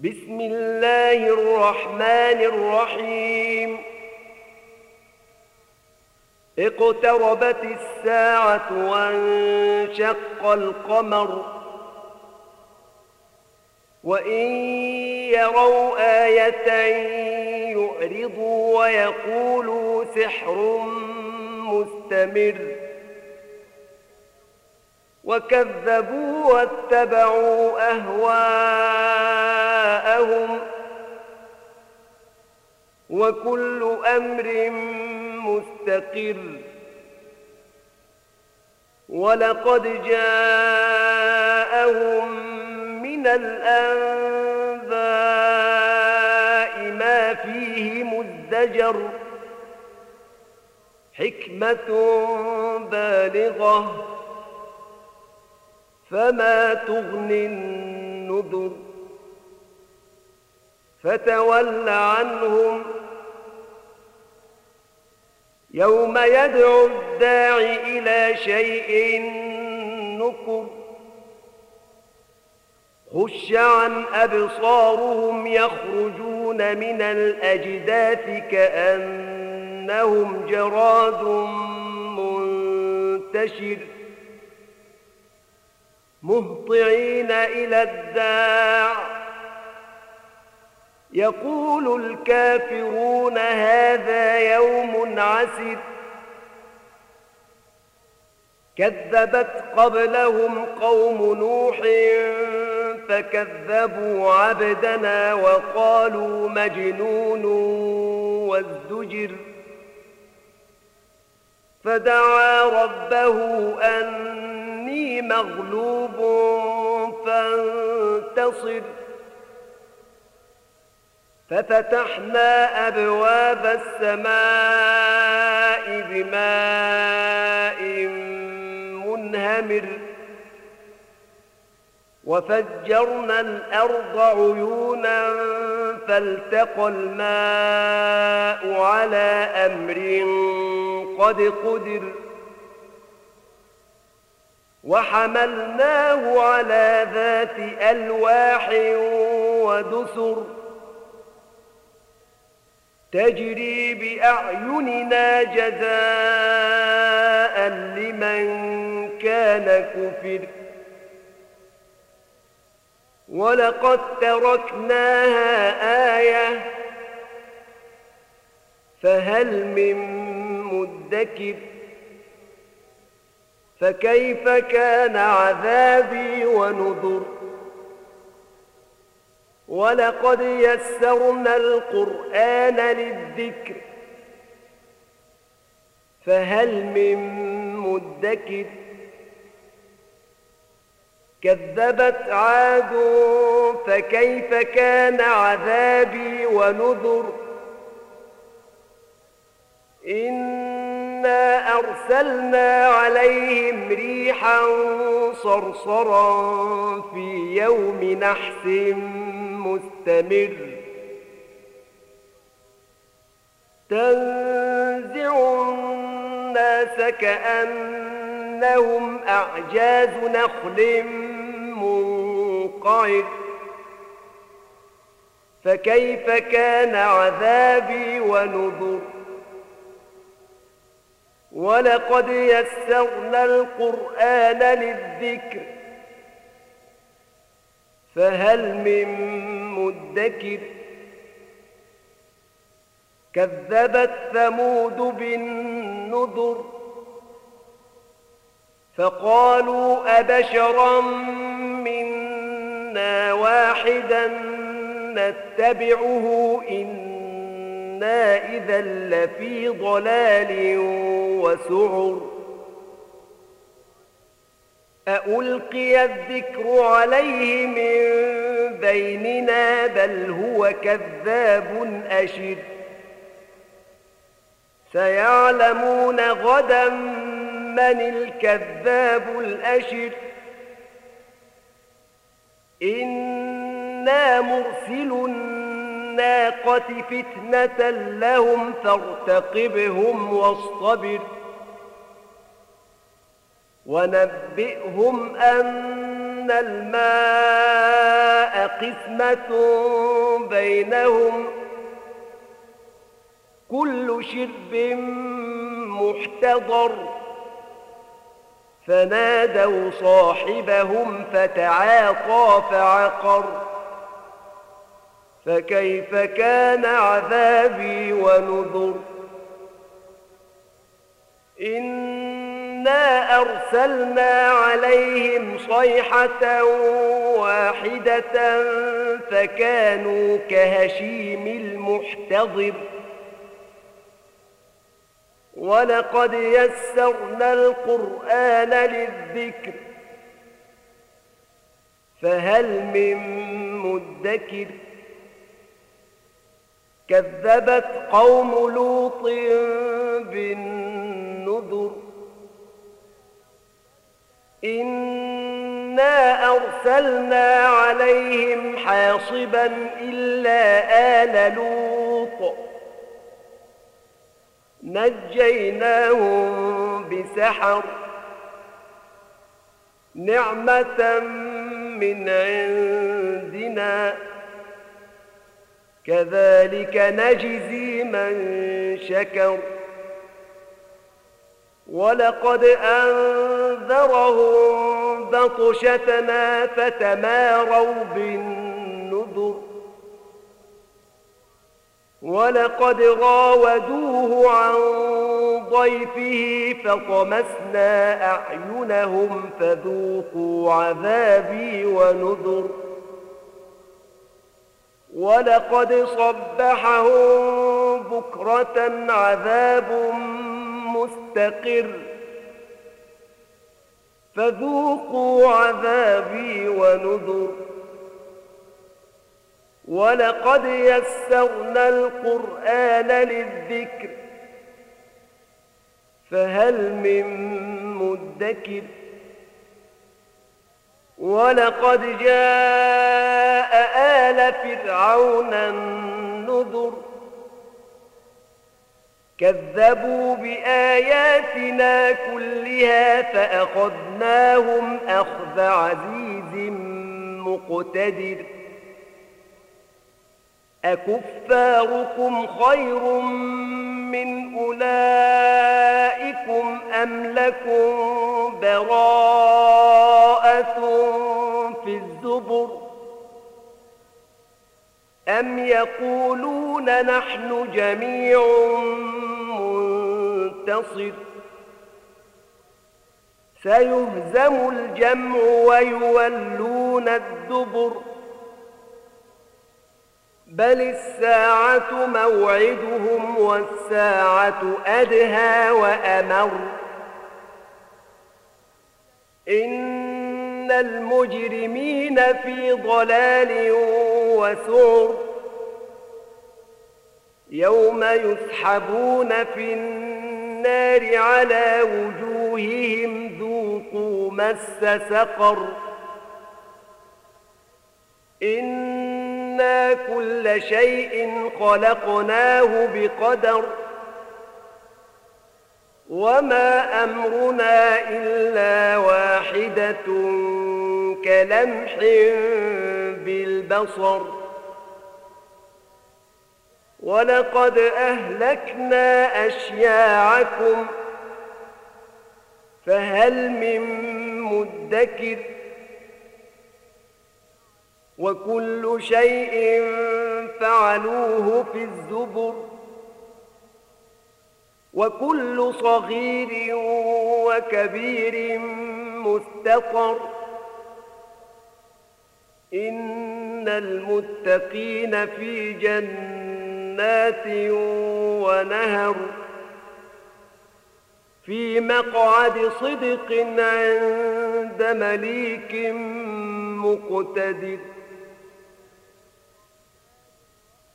بسم الله الرحمن الرحيم. اقتربت الساعة وانشق القمر وإن يروا آية يعرضوا ويقولوا سحر مستمر وكذبوا واتبعوا أهواءهم وكل أمر مستقر. ولقد جاءهم من الأنباء ما فيه مزدجر حكمة بالغة فما تغني النذر. فتول عنهم يوم يدعو الداعي إلى شيء نكر. خش عن أبصارهم يخرجون من الأجداث كأنهم جراد منتشر مهطعين إلى الداع يقول الكافرون هذا يوم عسر. كذبت قبلهم قوم نوح فكذبوا عبدنا وقالوا مجنون وازدجر. فدعا ربه أني مغلوب فانتصر. ففتحنا أبواب السماء بماء منهمر وفجرنا الأرض عيونا فالتقى الماء على أمر قد قدر. وحملناه على ذات ألواح ودسر تجري بأعيننا جزاء لمن كان كفر. ولقد تركناها آية فهل من مدكر. فكيف كان عذابي ونذر. ولقد يسرنا القرآن للذكر فهل من مدكر. كذبت عاد فكيف كان عذابي ونذر. إنا أرسلنا عليهم ريحا صرصرا في يوم نحس مستمر تنزع الناس كأنهم أعجاز نخل منقعر. فكيف كان عذابي ونذر. ولقد يسرنا القرآن للذكر فهل من مدكر. كذبت ثمود بالنذر فقالوا أبشرا منا واحدا نتبعه إنا إذا لفي ضلال وسعر. أألقي الذكر عليه من بيننا بل هو كذاب أشر. سيعلمون غدا من الكذاب الأشر. إنا مرسل الناقة فتنة لهم فارتقبهم واصطبر ونبئهم أن الماء قسمة بينهم كل شرب محتضر فنادوا صاحبهم فتعاطى فعقر فكيف كان عذابي ونذر إنا أرسلنا عليهم صيحة واحدة فكانوا كهشيم المحتضر ولقد يسرنا القرآن للذكر فهل من مدكر كذبت قوم لوط بالنذر إنا أرسلنا عليهم حاصبا إلا آل لوط نجيناهم بسحر نعمة من عندنا كذلك نجزي من شكر ولقد أنذرهم بطشتنا فتماروا بالنذر ولقد راودوه عن ضيفه فطمسنا أعينهم فذوقوا عذابي ونذر ولقد صبحهم بكرة عذاب مستقر فذوقوا عذابي ونذر ولقد يسرنا القرآن للذكر فهل من مدكر ولقد جاء آل فرعون النذر كذبوا بآياتنا كلها فأخذناهم أخذ عزيز مقتدر أكفاركم خير من أولئكم أم لكم براءة في الزبر أم يقولون نحن جميع منتصر سيهزم الجمع ويولون الدبر بل الساعة موعدهم والساعة أدهى وأمر إن المجرمين في ضلال وسعر يوم يسحبون في النار على وجوههم ذوقوا مس سقر إنا كل شيء خلقناه بقدر وما أمرنا إلا واحدة كلمح بالبصر ولقد أهلكنا أشياعكم فهل من مدكر وكل شيء فعلوه في الزبر وكل صغير وكبير مستقر إن المتقين في جنات ونهر في مقعد صدق عند مليك مقتدر